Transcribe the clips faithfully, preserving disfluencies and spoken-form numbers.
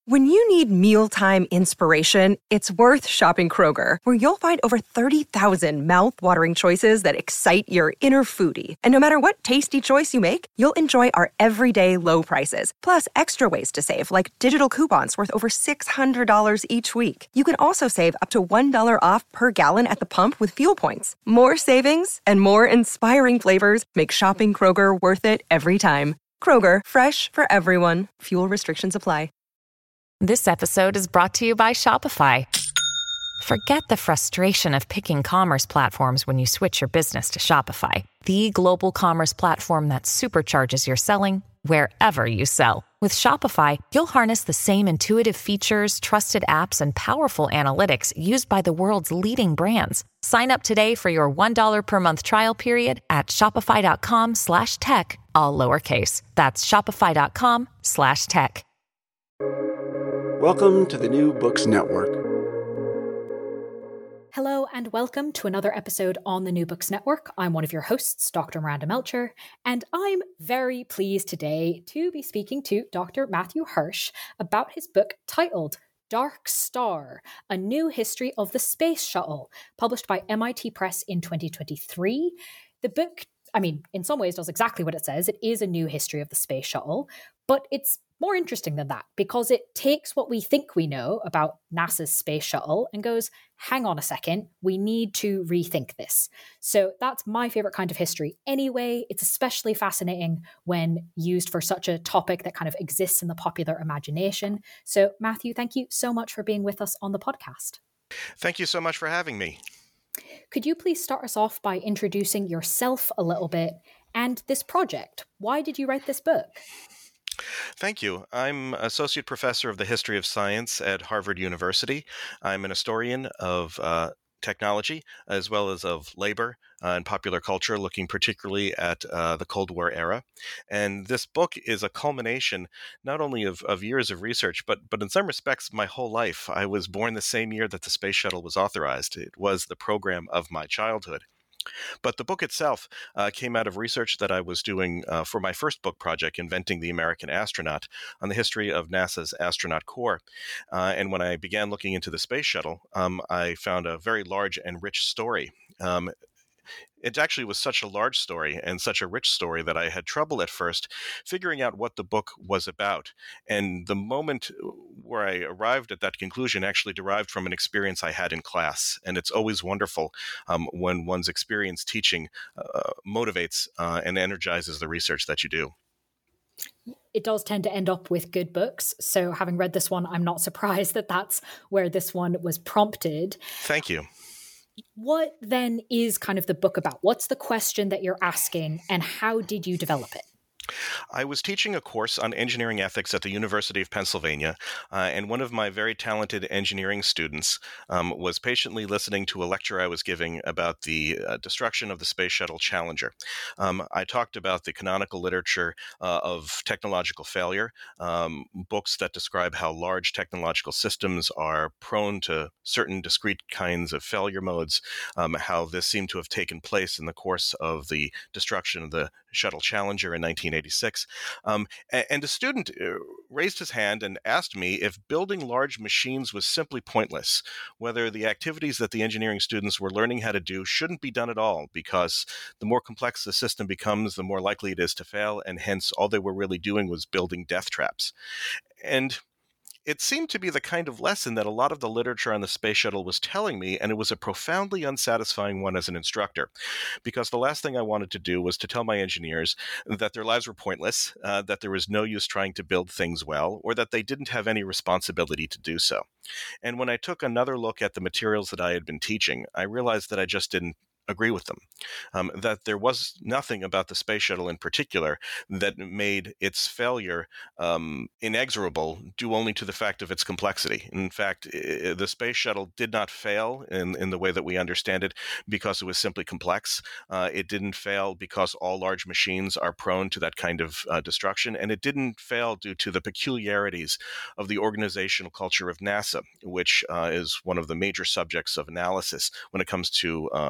When you need mealtime inspiration, it's worth shopping Kroger, where you'll find over thirty thousand mouth-watering choices that excite your inner foodie. And no matter what tasty choice you make, you'll enjoy our everyday low prices, plus extra ways to save, like digital coupons worth over six hundred dollars each week. You can also save up to one dollar off per gallon at the pump with fuel points. More savings and more inspiring flavors make shopping Kroger worth it every time. Kroger, fresh for everyone. Fuel restrictions apply. This episode is brought to you by Shopify. Forget the frustration of picking commerce platforms when you switch your business to Shopify, the global commerce platform that supercharges your selling wherever you sell. With Shopify, you'll harness the same intuitive features, trusted apps, and powerful analytics used by the world's leading brands. Sign up today for your one dollar per month trial period at shopify.com slash tech, all lowercase. That's shopify.com slash tech. Welcome to the New Books Network. Hello and welcome to another episode on the New Books Network. I'm one of your hosts, Doctor Miranda Melcher, and I'm very pleased today to be speaking to Doctor Matthew Hirsch about his book titled Dark Star, A New History of the Space Shuttle, published by M I T Press in twenty twenty-three. The book, I mean, in some ways does exactly what it says. It is a new history of the space shuttle, but it's more interesting than that because it takes what we think we know about NASA's space shuttle and goes, hang on a second, we need to rethink this. So that's my favorite kind of history anyway. It's especially fascinating when used for such a topic that kind of exists in the popular imagination. So Matthew, thank you so much for being with us on the podcast. Thank you so much for having me. Could you please start us off by introducing yourself a little bit and this project? Why did you write this book? Thank you. I'm Associate Professor of the History of Science at Harvard University. I'm an historian of uh, technology as well as of labor uh, and popular culture, looking particularly at uh, the Cold War era. And this book is a culmination not only of, of years of research, but, but in some respects, my whole life. I was born the same year that the space shuttle was authorized. It was the program of my childhood. But the book itself uh, came out of research that I was doing uh, for my first book project, Inventing the American Astronaut, on the history of NASA's astronaut corps. Uh, and when I began looking into the space shuttle, um, I found a very large and rich story. Um, It actually was such a large story and such a rich story that I had trouble at first figuring out what the book was about. And the moment where I arrived at that conclusion actually derived from an experience I had in class. And it's always wonderful um, when one's experience teaching uh, motivates uh, and energizes the research that you do. It does tend to end up with good books. So having read this one, I'm not surprised that that's where this one was prompted. Thank you. What then is kind of the book about? What's the question that you're asking and how did you develop it? I was teaching a course on engineering ethics at the University of Pennsylvania, uh, and one of my very talented engineering students um, was patiently listening to a lecture I was giving about the uh, destruction of the Space Shuttle Challenger. Um, I talked about the canonical literature uh, of technological failure, um, books that describe how large technological systems are prone to certain discrete kinds of failure modes, um, how this seemed to have taken place in the course of the destruction of the Shuttle Challenger in nineteen eighty-six. Um, and, and a student uh, raised his hand and asked me if building large machines was simply pointless, whether the activities that the engineering students were learning how to do shouldn't be done at all, because the more complex the system becomes, the more likely it is to fail, and hence all they were really doing was building death traps. And it seemed to be the kind of lesson that a lot of the literature on the space shuttle was telling me, and it was a profoundly unsatisfying one as an instructor, because the last thing I wanted to do was to tell my engineers that their lives were pointless, uh, that there was no use trying to build things well, or that they didn't have any responsibility to do so. And when I took another look at the materials that I had been teaching, I realized that I just didn't agree with them, um, that there was nothing about the space shuttle in particular that made its failure um, inexorable due only to the fact of its complexity. In fact, I- the space shuttle did not fail in, in the way that we understand it because it was simply complex. Uh, it didn't fail because all large machines are prone to that kind of uh, destruction, and it didn't fail due to the peculiarities of the organizational culture of NASA, which uh, is one of the major subjects of analysis when it comes to uh,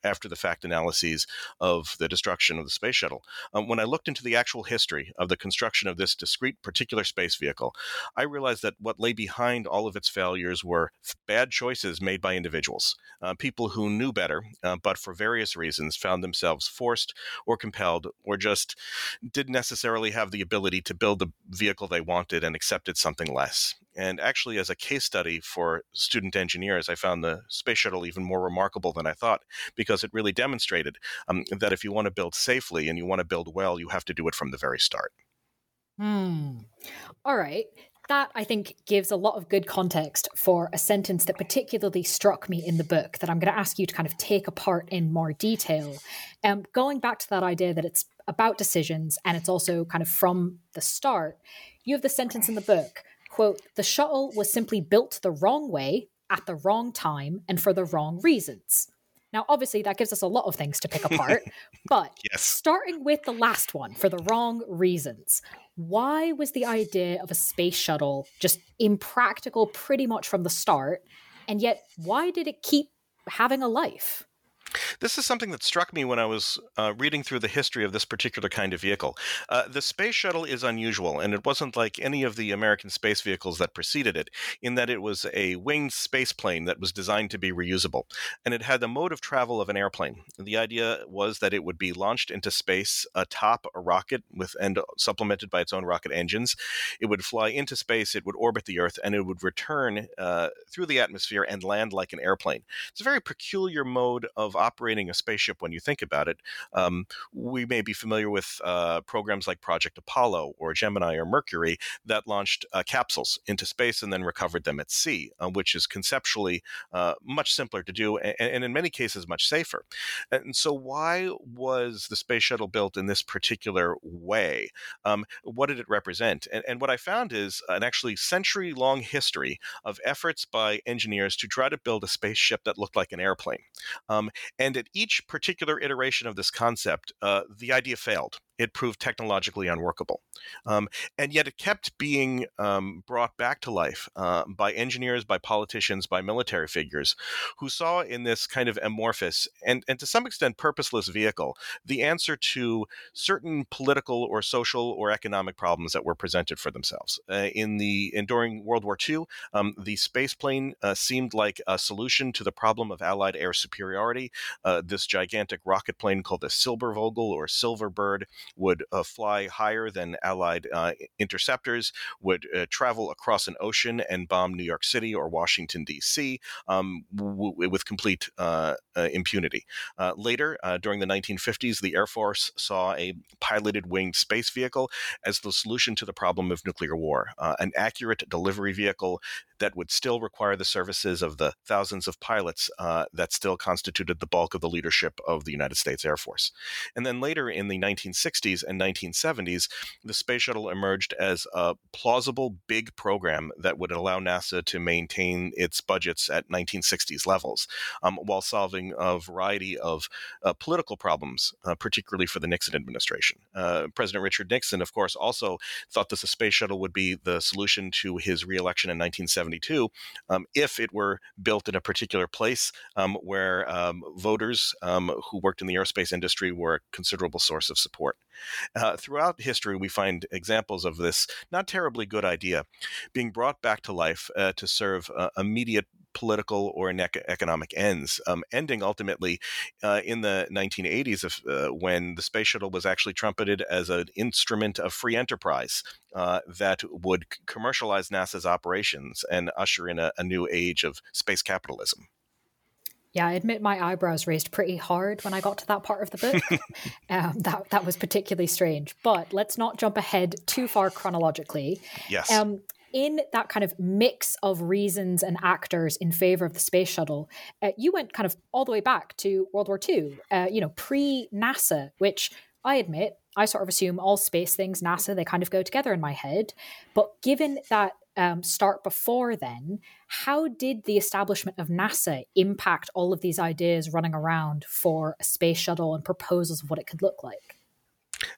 after the fact analyses of the destruction of the space shuttle. Um, when I looked into the actual history of the construction of this discrete particular space vehicle, I realized that what lay behind all of its failures were bad choices made by individuals, uh, people who knew better, uh, but for various reasons found themselves forced or compelled or just didn't necessarily have the ability to build the vehicle they wanted and accepted something less. And actually, as a case study for student engineers, I found the space shuttle even more remarkable than I thought, because it really demonstrated um, that if you want to build safely and you want to build well, you have to do it from the very start. Hmm. All right. That, I think, gives a lot of good context for a sentence that particularly struck me in the book that I'm going to ask you to kind of take apart in more detail. Um, going back to that idea that it's about decisions and it's also kind of from the start, you have the sentence in the book, quote, "The shuttle was simply built the wrong way at the wrong time and for the wrong reasons." Now, obviously, that gives us a lot of things to pick apart, but Yes. Starting with the last one, for the wrong reasons, why was the idea of a space shuttle just impractical pretty much from the start? And yet, why did it keep having a life? This is something that struck me when I was uh, reading through the history of this particular kind of vehicle. Uh, the space shuttle is unusual, and it wasn't like any of the American space vehicles that preceded it, in that it was a winged space plane that was designed to be reusable, and it had the mode of travel of an airplane. The idea was that it would be launched into space atop a rocket with and supplemented by its own rocket engines. It would fly into space, it would orbit the Earth, and it would return uh, through the atmosphere and land like an airplane. It's a very peculiar mode of operating a spaceship when you think about it. Um, we may be familiar with uh, programs like Project Apollo or Gemini or Mercury that launched uh, capsules into space and then recovered them at sea, uh, which is conceptually uh, much simpler to do and, and in many cases much safer. And so why was the space shuttle built in this particular way? Um, what did it represent? And, and what I found is an actually century-long history of efforts by engineers to try to build a spaceship that looked like an airplane. Um, And at each particular iteration of this concept, uh, the idea failed. It proved technologically unworkable. Um, and yet it kept being um, brought back to life uh, by engineers, by politicians, by military figures who saw in this kind of amorphous and, and to some extent purposeless vehicle the answer to certain political or social or economic problems that were presented for themselves. Uh, in the and during World War Two, um, the space plane uh, seemed like a solution to the problem of Allied air superiority. Uh, this gigantic rocket plane called the Silbervogel or Silverbird would uh, fly higher than Allied uh, interceptors, would uh, travel across an ocean and bomb New York City or Washington, D C um, w- with complete uh, uh, impunity. Uh, later, uh, during the nineteen fifties, the Air Force saw a piloted winged space vehicle as the solution to the problem of nuclear war, uh, an accurate delivery vehicle that would still require the services of the thousands of pilots uh, that still constituted the bulk of the leadership of the United States Air Force. And then later in the nineteen sixties and nineteen seventies, the space shuttle emerged as a plausible big program that would allow NASA to maintain its budgets at nineteen sixties levels, um, while solving a variety of uh, political problems, uh, particularly for the Nixon administration. Uh, President Richard Nixon, of course, also thought that the space shuttle would be the solution to his reelection in nineteen seventy-two um, if it were built in a particular place um, where um, voters um, who worked in the aerospace industry were a considerable source of support. Uh, throughout history, we find examples of this not terribly good idea being brought back to life uh, to serve uh, immediate political or economic ends, um, ending ultimately uh, in the nineteen eighties of, uh, when the space shuttle was actually trumpeted as an instrument of free enterprise uh, that would c- commercialize NASA's operations and usher in a, a new age of space capitalism. Yeah, I admit my eyebrows raised pretty hard when I got to that part of the book. um, that that was particularly strange. But let's not jump ahead too far chronologically. Yes. Um, in that kind of mix of reasons and actors in favor of the space shuttle, uh, you went kind of all the way back to World War Two, uh, you know, pre-NASA, which I admit, I sort of assume all space things, NASA, they kind of go together in my head. But given that um, start before then, how did the establishment of NASA impact all of these ideas running around for a space shuttle and proposals of what it could look like?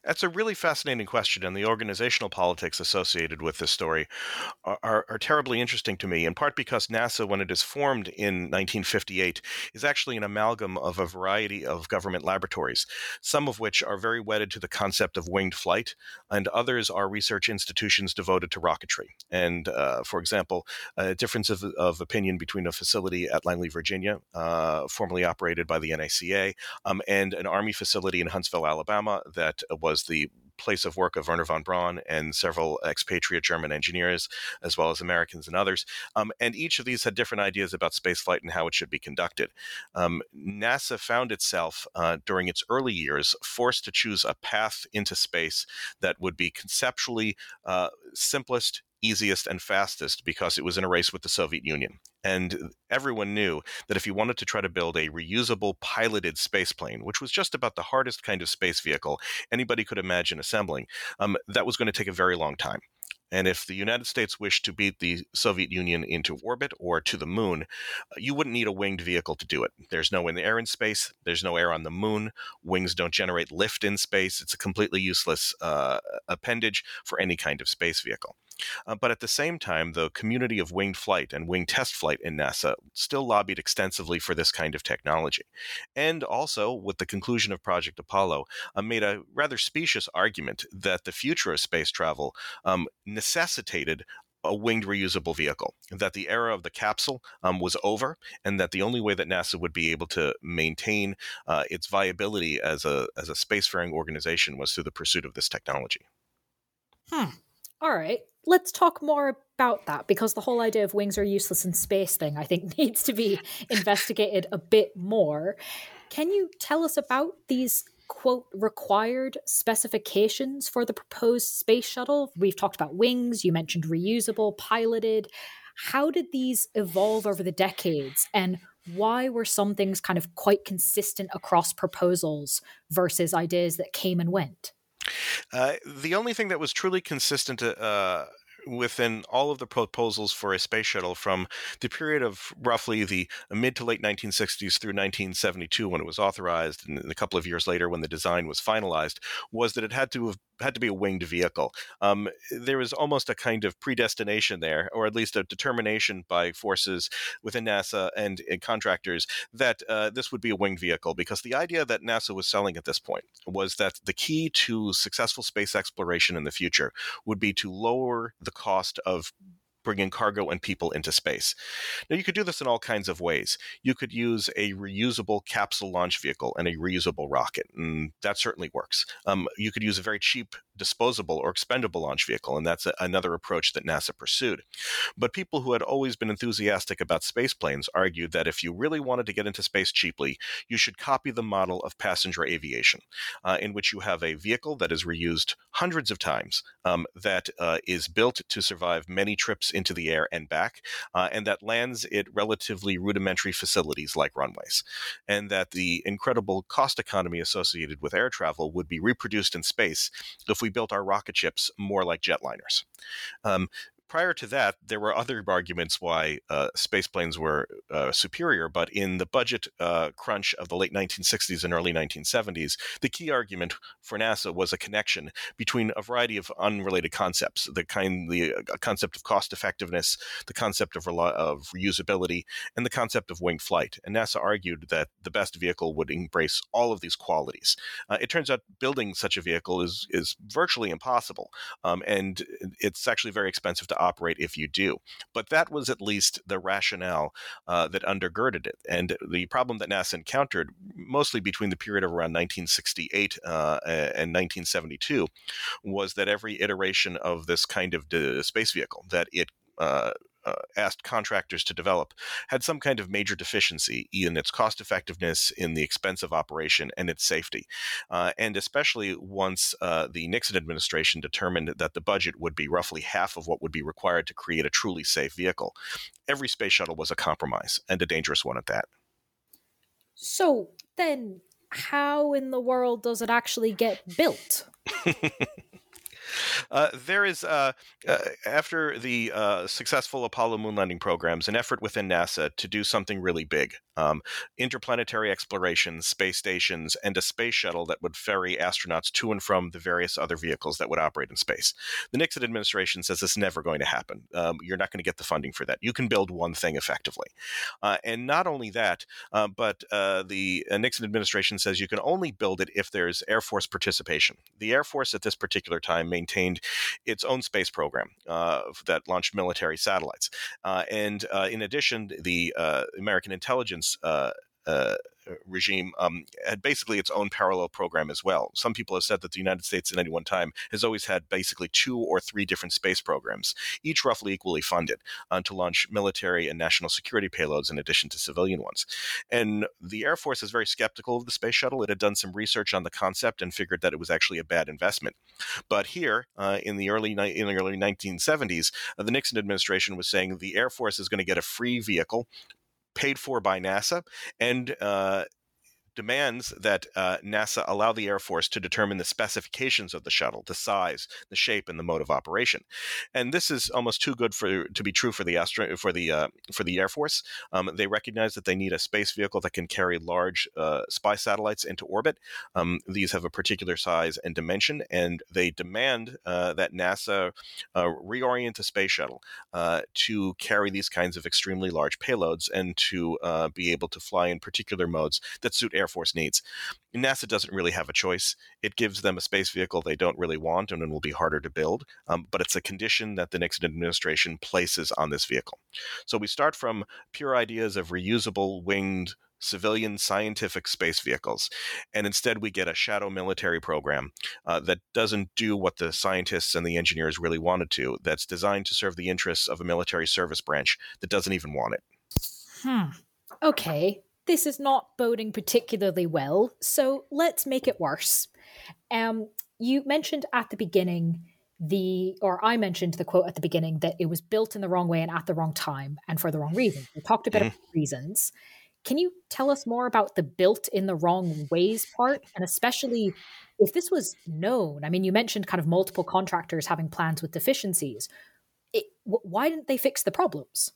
That's a really fascinating question, and the organizational politics associated with this story are, are, are terribly interesting to me, in part because NASA, when it is formed in nineteen fifty-eight, is actually an amalgam of a variety of government laboratories, some of which are very wedded to the concept of winged flight, and others are research institutions devoted to rocketry. And, uh, for example, a difference of, of opinion between a facility at Langley, Virginia, uh, formerly operated by the N A C A, um, and an Army facility in Huntsville, Alabama, that was the place of work of Wernher von Braun and several expatriate German engineers, as well as Americans and others. Um, and each of these had different ideas about spaceflight and how it should be conducted. Um, NASA found itself, uh, during its early years, forced to choose a path into space that would be conceptually uh, simplest, easiest, and fastest, because it was in a race with the Soviet Union. And everyone knew that if you wanted to try to build a reusable piloted spaceplane, which was just about the hardest kind of space vehicle anybody could imagine assembling, um, that was going to take a very long time. And if the United States wished to beat the Soviet Union into orbit or to the moon, you wouldn't need a winged vehicle to do it. There's no air in space. There's no air on the moon. Wings don't generate lift in space. It's a completely useless uh, appendage for any kind of space vehicle. Uh, but at the same time, the community of winged flight and winged test flight in NASA still lobbied extensively for this kind of technology. And also, with the conclusion of Project Apollo, uh, made a rather specious argument that the future of space travel um, necessitated a winged reusable vehicle, that the era of the capsule um, was over, and that the only way that NASA would be able to maintain uh, its viability as a, as a spacefaring organization was through the pursuit of this technology. Hmm. All right, let's talk more about that, because the whole idea of wings are useless in space thing, I think, needs to be investigated a bit more. Can you tell us about these, quote, required specifications for the proposed space shuttle? We've talked about wings, you mentioned reusable, piloted. How did these evolve over the decades, and why were some things kind of quite consistent across proposals versus ideas that came and went? Uh, the only thing that was truly consistent uh, within all of the proposals for a space shuttle from the period of roughly the mid to late nineteen sixties through nineteen seventy-two, when it was authorized, and a couple of years later when the design was finalized, was that it had to have had to be a winged vehicle. Um, there was almost a kind of predestination there, or at least a determination by forces within NASA and, and contractors that uh, this would be a winged vehicle, because the idea that NASA was selling at this point was that the key to successful space exploration in the future would be to lower the cost of bringing cargo and people into space. Now, you could do this in all kinds of ways. You could use a reusable capsule launch vehicle and a reusable rocket, and that certainly works. Um, you could use a very cheap disposable or expendable launch vehicle, and that's a, another approach that NASA pursued. But people who had always been enthusiastic about space planes argued that if you really wanted to get into space cheaply, you should copy the model of passenger aviation, uh, in which you have a vehicle that is reused hundreds of times, um, that uh, is built to survive many trips into the air and back, uh, and that lands at relatively rudimentary facilities like runways, and that the incredible cost economy associated with air travel would be reproduced in space if we built our rocket ships more like jetliners. Um, Prior to that, there were other arguments why uh, space planes were uh, superior, but in the budget uh, crunch of the late nineteen sixties and early nineteen seventies, the key argument for NASA was a connection between a variety of unrelated concepts, the kind, the uh, concept of cost effectiveness, the concept of, rel- of reusability, and the concept of winged flight. And NASA argued that the best vehicle would embrace all of these qualities. Uh, it turns out building such a vehicle is is virtually impossible, um, and it's actually very expensive to operate if you do. But that was at least the rationale uh, that undergirded it. And the problem that NASA encountered, mostly between the period of around nineteen sixty-eight uh, and nineteen seventy-two, was that every iteration of this kind of de- space vehicle that it uh, Uh, asked contractors to develop had some kind of major deficiency in its cost effectiveness, in the expense of operation, and its safety. Uh, and especially once uh, the Nixon administration determined that the budget would be roughly half of what would be required to create a truly safe vehicle, every space shuttle was a compromise, and a dangerous one at that. So then, how in the world does it actually get built? Uh, there is, uh, uh, after the uh, successful Apollo moon landing programs, an effort within NASA to do something really big. Um, interplanetary exploration, space stations, and a space shuttle that would ferry astronauts to and from the various other vehicles that would operate in space. The Nixon administration says it's never going to happen. Um, you're not going to get the funding for that. You can build one thing effectively. Uh, and not only that, uh, but uh, the uh, Nixon administration says you can only build it if there's Air Force participation. The Air Force at this particular time maintained its own space program uh, that launched military satellites. Uh, and uh, in addition, the uh, American intelligence uh, uh, regime um, had basically its own parallel program as well. Some people have said that the United States at any one time has always had basically two or three different space programs, each roughly equally funded uh, to launch military and national security payloads in addition to civilian ones. And the Air Force is very skeptical of the space shuttle. It had done some research on the concept and figured that it was actually a bad investment. But here, uh, in the early ni- in the early nineteen seventies, uh, the Nixon administration was saying the Air Force is going to get a free vehicle paid for by NASA, and uh, demands that uh, NASA allow the Air Force to determine the specifications of the shuttle, the size, the shape, and the mode of operation. And this is almost too good for to be true for the astro- for the uh, for the Air Force. Um, they recognize that they need a space vehicle that can carry large uh, spy satellites into orbit. Um, these have a particular size and dimension, and they demand uh, that NASA uh, reorient the space shuttle uh, to carry these kinds of extremely large payloads and to uh, be able to fly in particular modes that suit Air Force needs. NASA doesn't really have a choice. It gives them a space vehicle they don't really want and it will be harder to build, um, but it's a condition that the Nixon administration places on this vehicle. So we start from pure ideas of reusable winged civilian scientific space vehicles, and instead we get a shadow military program uh, that doesn't do what the scientists and the engineers really wanted to, that's designed to serve the interests of a military service branch that doesn't even want it. Hmm. Okay. This is not boding particularly well, so let's make it worse. Um, you mentioned at the beginning the, or I mentioned the quote at the beginning that it was built in the wrong way and at the wrong time and for the wrong reasons. We talked a bit mm-hmm. about reasons. Can you tell us more about the built in the wrong ways part? And especially if this was known, I mean, you mentioned kind of multiple contractors having plans with deficiencies. It, why didn't they fix the problems?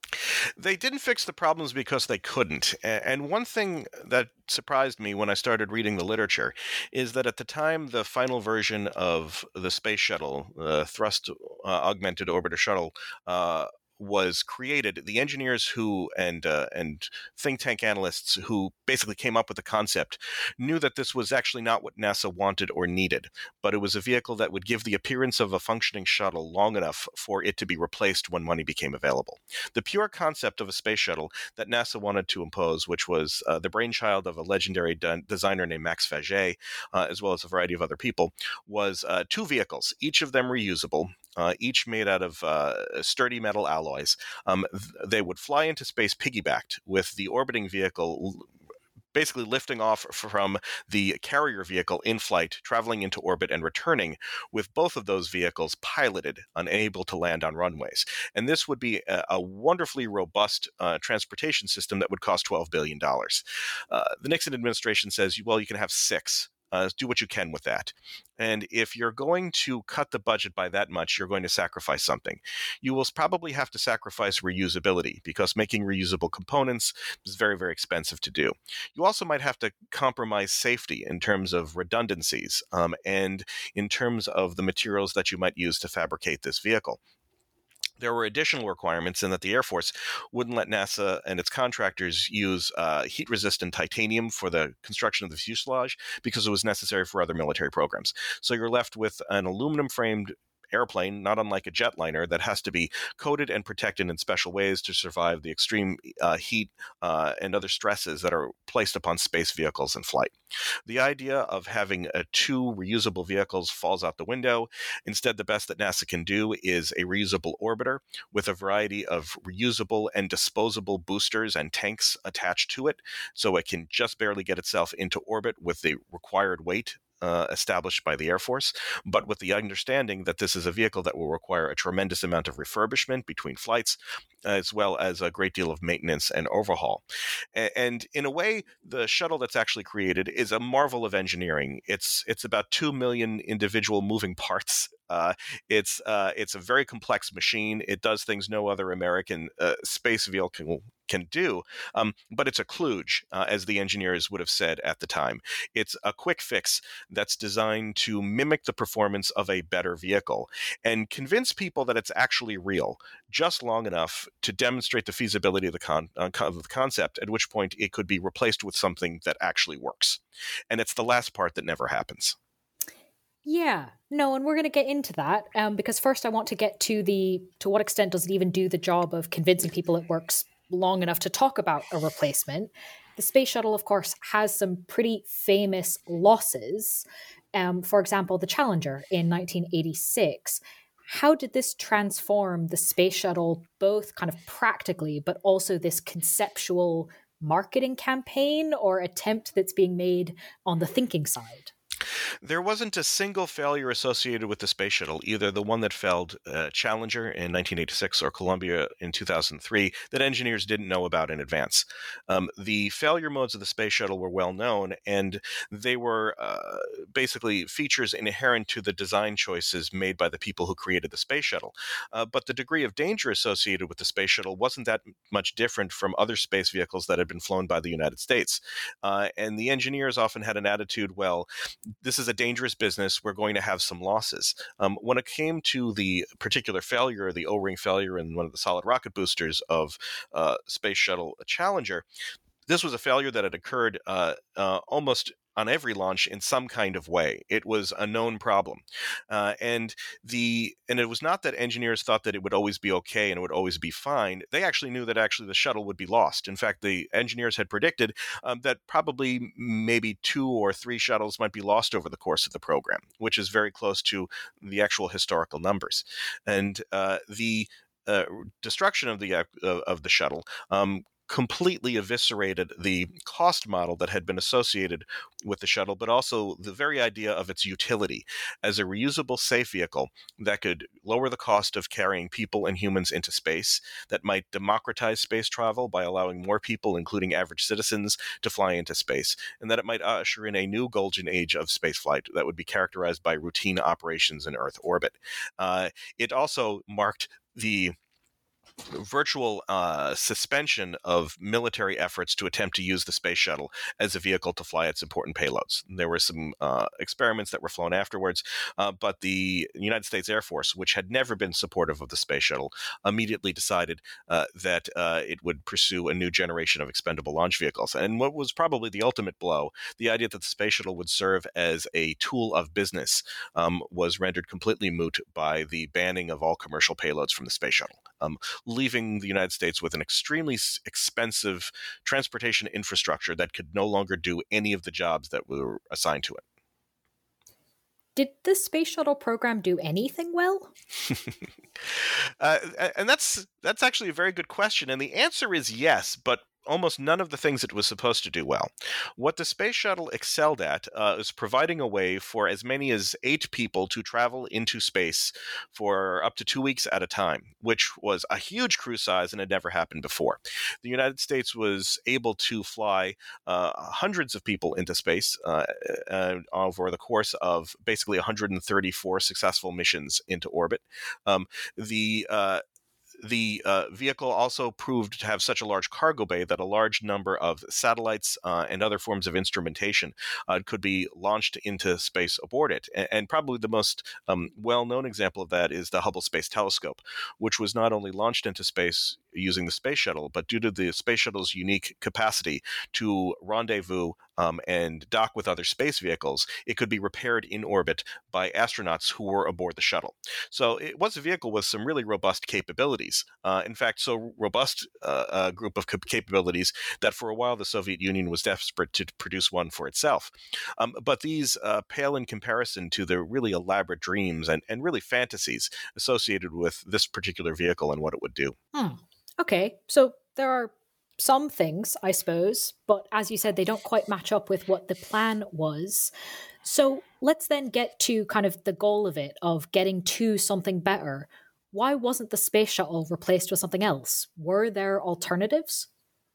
They didn't fix the problems because they couldn't. And one thing that surprised me when I started reading the literature is that at the time the final version of the space shuttle, the thrust uh, augmented orbiter shuttle, uh, was created, the engineers who and uh, and think tank analysts who basically came up with the concept knew that this was actually not what NASA wanted or needed, but it was a vehicle that would give the appearance of a functioning shuttle long enough for it to be replaced when money became available. The pure concept of a space shuttle that NASA wanted to impose, which was uh, the brainchild of a legendary de- designer named Max Faget, uh, as well as a variety of other people, was uh, two vehicles, each of them reusable, Uh, each made out of uh, sturdy metal alloys. Um, th- they would fly into space piggybacked with the orbiting vehicle l- basically lifting off from the carrier vehicle in flight, traveling into orbit and returning with both of those vehicles piloted, unable to land on runways. And this would be a, a wonderfully robust uh, transportation system that would cost twelve billion dollars. Uh, the Nixon administration says, well, you can have six. Uh, do what you can with that. And if you're going to cut the budget by that much, you're going to sacrifice something. You will probably have to sacrifice reusability because making reusable components is very, very expensive to do. You also might have to compromise safety in terms of redundancies um, and in terms of the materials that you might use to fabricate this vehicle. There were additional requirements in that the Air Force wouldn't let NASA and its contractors use uh, heat-resistant titanium for the construction of the fuselage because it was necessary for other military programs. So you're left with an aluminum-framed airplane, not unlike a jetliner, that has to be coated and protected in special ways to survive the extreme uh, heat uh, and other stresses that are placed upon space vehicles in flight. The idea of having uh, two reusable vehicles falls out the window. Instead, the best that NASA can do is a reusable orbiter with a variety of reusable and disposable boosters and tanks attached to it, so it can just barely get itself into orbit with the required weight Uh, established by the Air Force, but with the understanding that this is a vehicle that will require a tremendous amount of refurbishment between flights, as well as a great deal of maintenance and overhaul. And in a way, the shuttle that's actually created is a marvel of engineering. It's it's about two million individual moving parts. Uh, it's uh, it's a very complex machine. It does things no other American uh, space vehicle can, can do, um, but it's a kludge, uh, as the engineers would have said at the time. It's a quick fix that's designed to mimic the performance of a better vehicle and convince people that it's actually real, just long enough to demonstrate the feasibility of the, con- uh, of the concept, at which point it could be replaced with something that actually works. And it's the last part that never happens. Yeah, no, and we're going to get into that um, because first I want to get to the, to what extent does it even do the job of convincing people it works long enough to talk about a replacement. The space shuttle, of course, has some pretty famous losses. Um, for example, the Challenger in nineteen eighty-six. How did this transform the space shuttle, both kind of practically, but also this conceptual marketing campaign or attempt that's being made on the thinking side? There wasn't a single failure associated with the space shuttle, either the one that failed uh, Challenger in nineteen eighty-six or Columbia in two thousand three, that engineers didn't know about in advance. Um, the failure modes of the space shuttle were well known, and they were uh, basically features inherent to the design choices made by the people who created the space shuttle. Uh, but the degree of danger associated with the space shuttle wasn't that much different from other space vehicles that had been flown by the United States. Uh, and the engineers often had an attitude, well, this is a dangerous business. We're going to have some losses. Um, when it came to the particular failure, the O-ring failure in one of the solid rocket boosters of uh, Space Shuttle Challenger, this was a failure that had occurred uh, uh, almost on every launch in some kind of way. It was a known problem. Uh, and the and it was not that engineers thought that it would always be okay and it would always be fine. They actually knew that actually the shuttle would be lost. In fact, the engineers had predicted um, that probably maybe two or three shuttles might be lost over the course of the program, which is very close to the actual historical numbers. And uh, the uh, destruction of the uh, of the shuttle um, completely eviscerated the cost model that had been associated with the shuttle, but also the very idea of its utility as a reusable, safe vehicle that could lower the cost of carrying people and humans into space, that might democratize space travel by allowing more people, including average citizens, to fly into space, and that it might usher in a new golden age of spaceflight that would be characterized by routine operations in Earth orbit. Uh, it also marked the virtual uh, suspension of military efforts to attempt to use the space shuttle as a vehicle to fly its important payloads. There were some uh, experiments that were flown afterwards, uh, but the United States Air Force, which had never been supportive of the space shuttle, immediately decided uh, that uh, it would pursue a new generation of expendable launch vehicles. And what was probably the ultimate blow, the idea that the space shuttle would serve as a tool of business, um, was rendered completely moot by the banning of all commercial payloads from the space shuttle. Um, leaving the United States with an extremely expensive transportation infrastructure that could no longer do any of the jobs that were assigned to it. Did the space shuttle program do anything well? uh, and that's that's actually a very good question. And the answer is yes, but almost none of the things it was supposed to do well. What the space shuttle excelled at uh, is providing a way for as many as eight people to travel into space for up to two weeks at a time, which was a huge crew size and had never happened before. The United States was able to fly uh, hundreds of people into space uh, uh, over the course of basically one hundred thirty-four successful missions into orbit. Um, the uh, The uh, vehicle also proved to have such a large cargo bay that a large number of satellites uh, and other forms of instrumentation uh, could be launched into space aboard it. And, and probably the most um, well-known example of that is the Hubble Space Telescope, which was not only launched into space using the space shuttle, but due to the space shuttle's unique capacity to rendezvous um, and dock with other space vehicles, it could be repaired in orbit by astronauts who were aboard the shuttle. So it was a vehicle with some really robust capabilities. Uh, in fact, so robust uh, a group of capabilities that for a while the Soviet Union was desperate to produce one for itself. Um, but these uh, pale in comparison to the really elaborate dreams and, and really fantasies associated with this particular vehicle and what it would do. Hmm. Okay, so there are some things, I suppose, but as you said, they don't quite match up with what the plan was. So let's then get to kind of the goal of it, of getting to something better. why wasn't the space shuttle replaced with something else? Were there alternatives?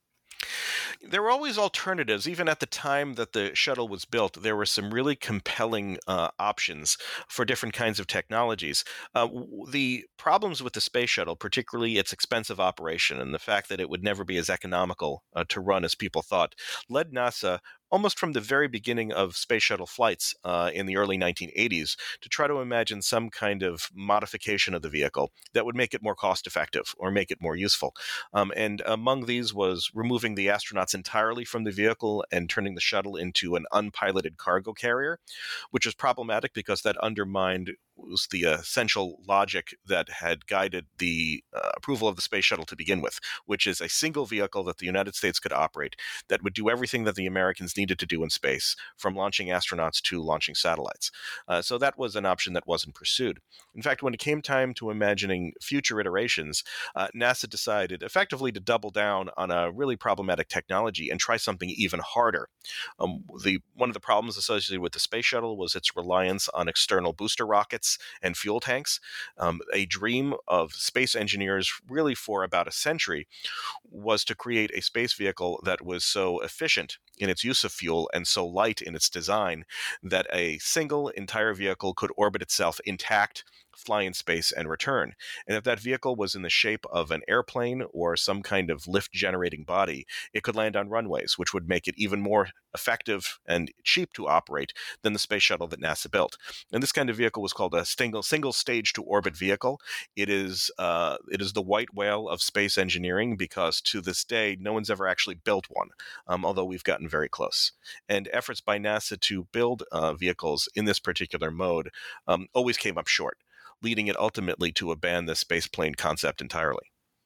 There were always alternatives. Even at the time that the shuttle was built, there were some really compelling uh, options for different kinds of technologies. Uh, w- the problems with the space shuttle, particularly its expensive operation and the fact that it would never be as economical uh, to run as people thought, led NASA almost from the very beginning of space shuttle flights uh, in the early nineteen eighties to try to imagine some kind of modification of the vehicle that would make it more cost effective or make it more useful. Um, and among these was removing the astronauts entirely from the vehicle and turning the shuttle into an unpiloted cargo carrier, which was problematic because that undermined was the essential logic that had guided the uh, approval of the space shuttle to begin with, which is a single vehicle that the United States could operate that would do everything that the Americans needed to do in space, from launching astronauts to launching satellites. Uh, so that was an option that wasn't pursued. In fact, when it came time to imagining future iterations, uh, NASA decided effectively to double down on a really problematic technology and try something even harder. Um, the one of the problems associated with the space shuttle was its reliance on external booster rockets and fuel tanks. Um, a dream of space engineers really for about a century was to create a space vehicle that was so efficient in its use of fuel and so light in its design that a single entire vehicle could orbit itself intact, fly in space, and return. And if that vehicle was in the shape of an airplane or some kind of lift-generating body, it could land on runways, which would make it even more effective and cheap to operate than the space shuttle that NASA built. And this kind of vehicle was called a single single stage to orbit vehicle. It is uh, it is the white whale of space engineering because to this day, no one's ever actually built one, um, although we've gotten very close. And efforts by NASA to build uh, vehicles in this particular mode um, always came up short, leading it ultimately to abandon the space plane concept entirely.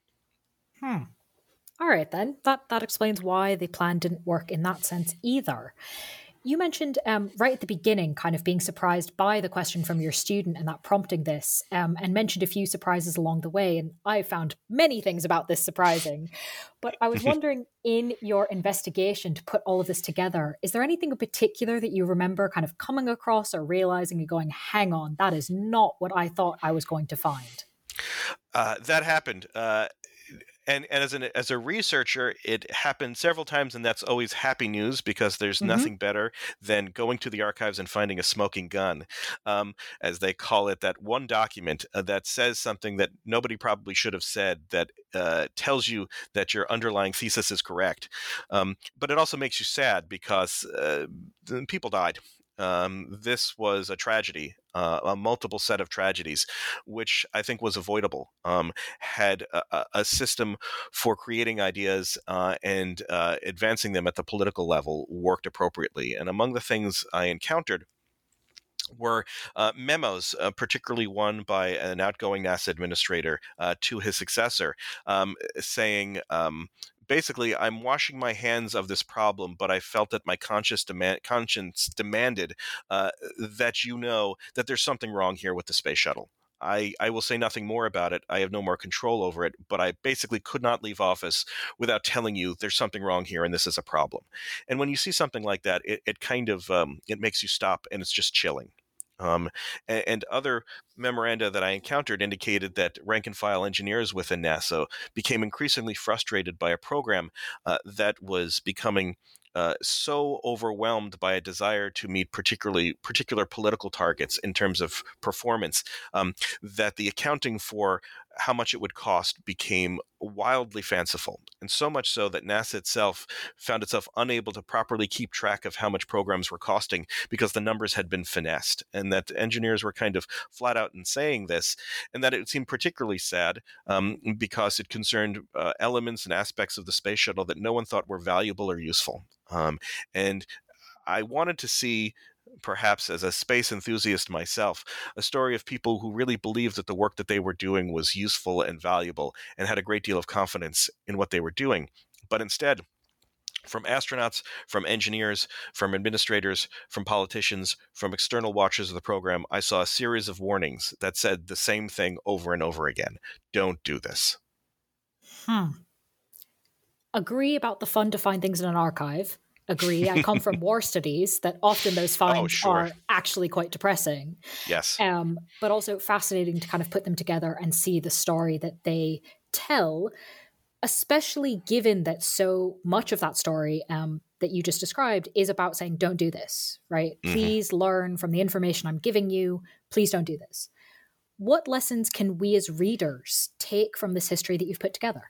Hmm. All right, then. That that explains why the plan didn't work in that sense either. You mentioned um, right at the beginning kind of being surprised by the question from your student and that prompting this, um, and mentioned a few surprises along the way. And I found many things about this surprising. But I was wondering, in your investigation to put all of this together, is there anything in particular that you remember kind of coming across or realizing and going, hang on, that is not what I thought I was going to find? Uh, that happened. Uh, And, and as an as a researcher, it happened several times, and that's always happy news because there's Mm-hmm. nothing better than going to the archives and finding a smoking gun, um, as they call it, that one document uh, that says something that nobody probably should have said that uh, tells you that your underlying thesis is correct. Um, but it also makes you sad because uh, people died. Um, this was a tragedy, uh, a multiple set of tragedies, which I think was avoidable. Um, had a, a system for creating ideas uh, and uh, advancing them at the political level worked appropriately. And among the things I encountered were uh, memos, uh, particularly one by an outgoing NASA administrator uh, to his successor, um, saying, um, basically, I'm washing my hands of this problem, but I felt that my conscious demand, conscience demanded uh, that you know that there's something wrong here with the space shuttle. I, I will say nothing more about it. I have no more control over it, but I basically could not leave office without telling you there's something wrong here and this is a problem. And when you see something like that, it, it kind of um, it makes you stop, and it's just chilling. Um, and, and other memoranda that I encountered indicated that rank and file engineers within NASA became increasingly frustrated by a program uh, that was becoming uh, so overwhelmed by a desire to meet particularly particular political targets in terms of performance um, that the accounting for how much it would cost became wildly fanciful, and so much so that NASA itself found itself unable to properly keep track of how much programs were costing because the numbers had been finessed, and that engineers were kind of flat out in saying this, and that it seemed particularly sad um, because it concerned uh, elements and aspects of the space shuttle that no one thought were valuable or useful. Um, and I wanted to see, perhaps as a space enthusiast myself, a story of people who really believed that the work that they were doing was useful and valuable and had a great deal of confidence in what they were doing. But instead, from astronauts, from engineers, from administrators, from politicians, from external watchers of the program, I saw a series of warnings that said the same thing over and over again. Don't do this. Hmm. Agree about the fun to find things in an archive. agree. I come from war studies that often those finds Oh, sure. are actually quite depressing. Yes. Um, but also fascinating to kind of put them together and see the story that they tell, especially given that so much of that story um, that you just described is about saying, don't do this, right? Mm-hmm. Please learn from the information I'm giving you. Please don't do this. What lessons can we as readers take from this history that you've put together?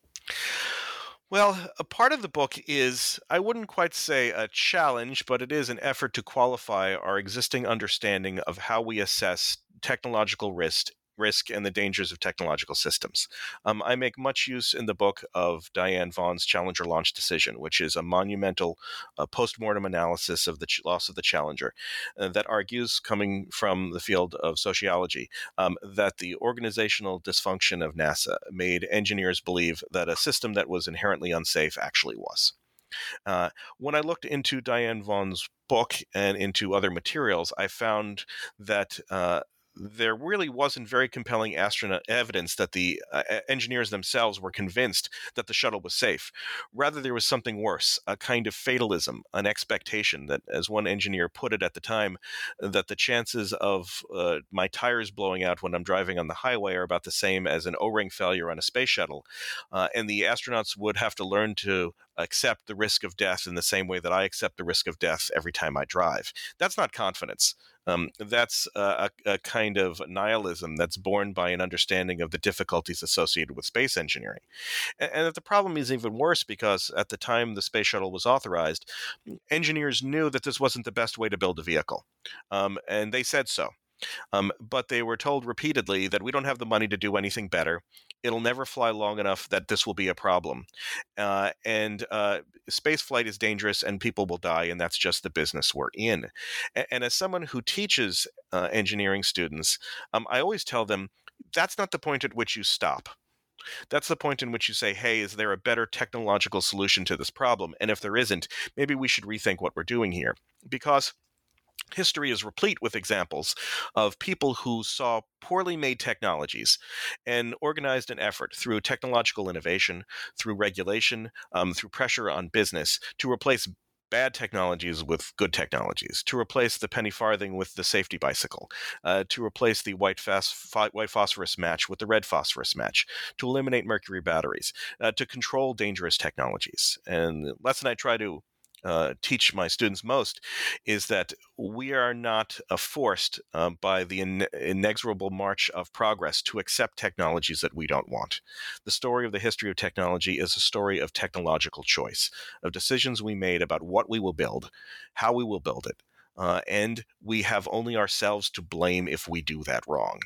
Well, a part of the book is, I wouldn't quite say a challenge, but it is an effort to qualify our existing understanding of how we assess technological risk risk and the dangers of technological systems. Um, I make much use in the book of Diane Vaughan's Challenger launch decision, which is a monumental uh, post-mortem analysis of the ch- loss of the Challenger uh, that argues, coming from the field of sociology, um, that the organizational dysfunction of NASA made engineers believe that a system that was inherently unsafe actually was. Uh, when I looked into Diane Vaughan's book and into other materials, I found that uh, there really wasn't very compelling astronaut evidence that the uh, engineers themselves were convinced that the shuttle was safe. Rather, there was something worse, a kind of fatalism, an expectation that, as one engineer put it at the time, that the chances of uh, my tires blowing out when I'm driving on the highway are about the same as an O-ring failure on a space shuttle. Uh, and the astronauts would have to learn to accept the risk of death in the same way that I accept the risk of death every time I drive. That's not confidence. Um, that's uh, a, a kind of nihilism that's born by an understanding of the difficulties associated with space engineering. And, and that the problem is even worse because at the time the space shuttle was authorized, engineers knew that this wasn't the best way to build a vehicle. Um, and they said so. Um, but they were told repeatedly that we don't have the money to do anything better. It'll never fly long enough that this will be a problem. Uh, and uh, space flight is dangerous and people will die, and that's just the business we're in. And, and as someone who teaches uh, engineering students, um, I always tell them that's not the point at which you stop. That's the point in which you say, hey, is there a better technological solution to this problem? And if there isn't, maybe we should rethink what we're doing here. Because history is replete with examples of people who saw poorly made technologies and organized an effort through technological innovation, through regulation, um, through pressure on business to replace bad technologies with good technologies, to replace the penny farthing with the safety bicycle, uh, to replace the white, fast, white phosphorus match with the red phosphorus match, to eliminate mercury batteries, uh, to control dangerous technologies. And the lesson I try to Uh, teach my students most is that we are not uh, forced uh, by the in- inexorable march of progress to accept technologies that we don't want. The story of the history of technology is a story of technological choice, of decisions we made about what we will build, how we will build it, uh, and we have only ourselves to blame if we do that wrong.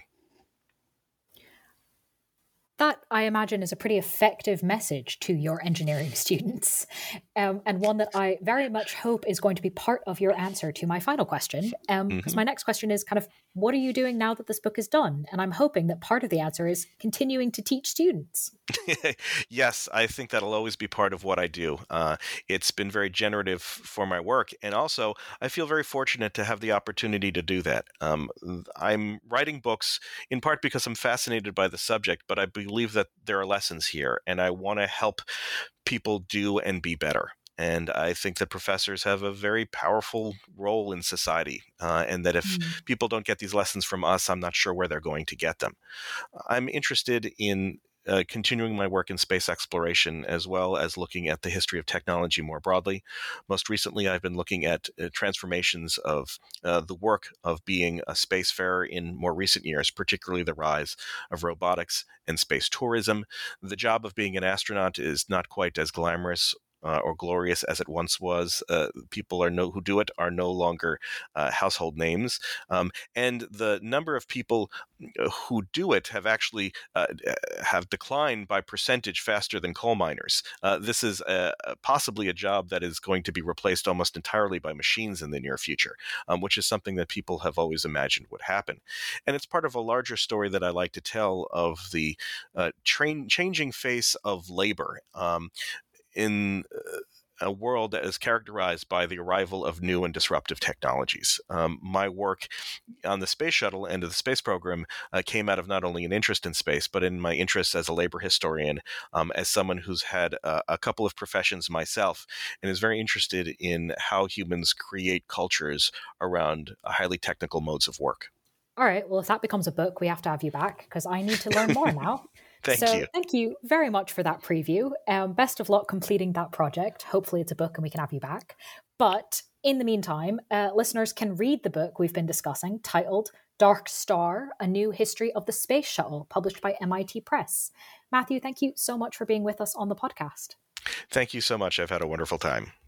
That, I imagine, is a pretty effective message to your engineering students, um, and one that I very much hope is going to be part of your answer to my final question. Because um, mm-hmm. my next question is kind of, what are you doing now that this book is done? And I'm hoping that part of the answer is continuing to teach students. Yes, I think that'll always be part of what I do. Uh, it's been very generative for my work. And also, I feel very fortunate to have the opportunity to do that. Um, I'm writing books in part because I'm fascinated by the subject, but I believe that there are lessons here, and I want to help people do and be better. And I think that professors have a very powerful role in society, uh, and that if mm. people don't get these lessons from us, I'm not sure where they're going to get them. I'm interested in Uh, continuing my work in space exploration, as well as looking at the history of technology more broadly. Most recently, I've been looking at uh, transformations of uh, the work of being a spacefarer in more recent years, particularly the rise of robotics and space tourism. The job of being an astronaut is not quite as glamorous Uh, or glorious as it once was. Uh, people are no, who do it are no longer uh, household names. Um, and the number of people who do it have actually uh, have declined by percentage faster than coal miners. Uh, this is a, a possibly a job that is going to be replaced almost entirely by machines in the near future, um, which is something that people have always imagined would happen. And it's part of a larger story that I like to tell of the uh, train, changing face of labor. Um, In uh, a world that is characterized by the arrival of new and disruptive technologies. Um, my work on the space shuttle and of the space program uh, came out of not only an interest in space, but in my interest as a labor historian, um, as someone who's had uh, a couple of professions myself, and is very interested in how humans create cultures around highly technical modes of work. All right, well, if that becomes a book, we have to have you back because I need to learn more now. Thank so you. Thank you very much for that preview. Um, best of luck completing that project. Hopefully it's a book and we can have you back. But in the meantime, uh, listeners can read the book we've been discussing titled Dark Star, A New History of the Space Shuttle, published by M I T Press. Matthew, thank you so much for being with us on the podcast. Thank you so much. I've had a wonderful time.